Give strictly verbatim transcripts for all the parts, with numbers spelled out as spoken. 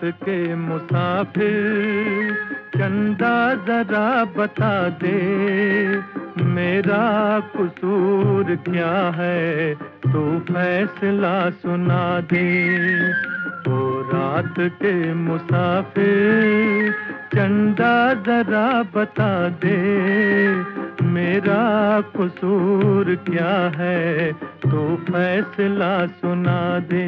के मुसाफिर चंदा जरा बता दे, मेरा कसूर क्या है तू फैसला सुना दे। ओ रात के मुसाफिर चंदा जरा बता दे, मेरा कसूर क्या है तू फैसला सुना दे।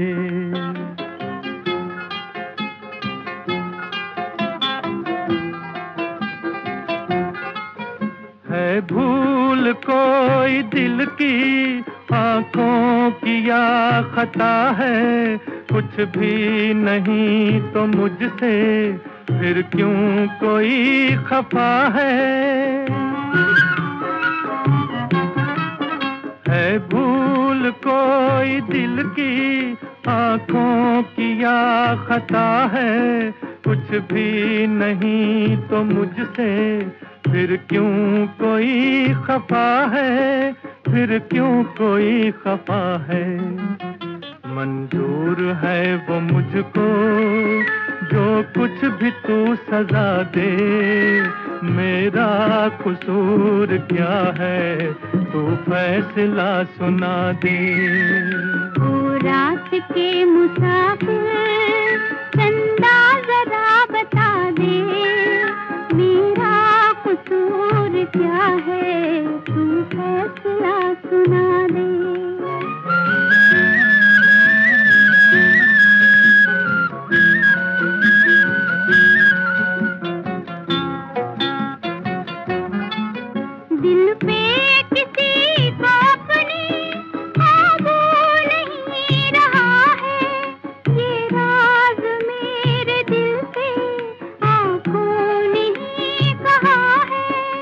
है भूल कोई दिल की आंखों की या खता है, कुछ भी नहीं तो मुझसे फिर क्यों कोई खफा है। है भूल कोई दिल की आंखों की या खता है, कुछ भी नहीं तो मुझसे फिर क्यों कोई खफा है, फिर क्यों कोई खफा है। मंजूर है वो मुझको जो कुछ भी तू सजा दे, मेरा कसूर क्या है तू फैसला सुना दे। ओ रात के मुसाफिर चंदा जरा बता दे, मेरा कसूर क्या है तू फैसला सुना दे। दिल पे किसी को अपनी काबू नहीं रहा है, ये राज मेरे दिल से आँखों ने ही कहा है।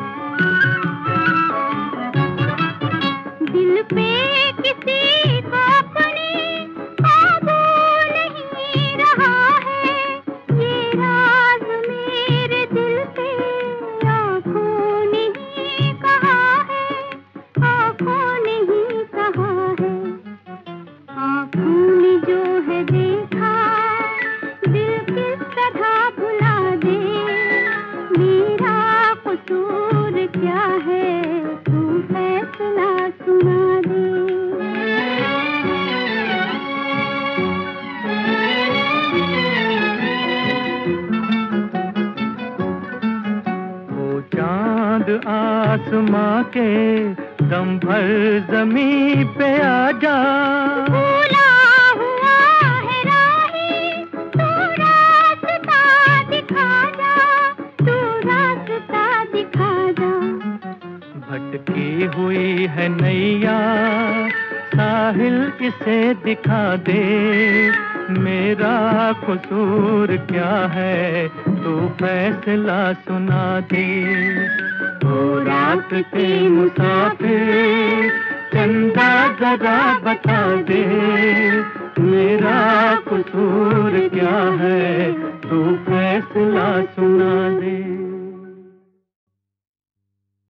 दिल पे किसी को अपनी काबू नहीं रहा है, ये राज मेरे दिल से आँखों ने ही कहा है, आँखों ने ही कहा है। आँखों ने जो है देखा दिल किस तरह भुला दे, मेरा कसूर क्या है तू फैसला सुना दे। ओ चांद आसमां के दम भर जमीन पे आ जा, भूला हुआ है राही तू रास्ता दिखा जा, तू रास्ता दिखा जा। भटकी हुई है नैया साहिल इसे दिखा दे, मेरा कसूर क्या है तू फैसला सुना दे। ओ रात के मुसाफिर चंदा जरा बता दे, मेरा कसूर क्या है तू फैसला सुना दे।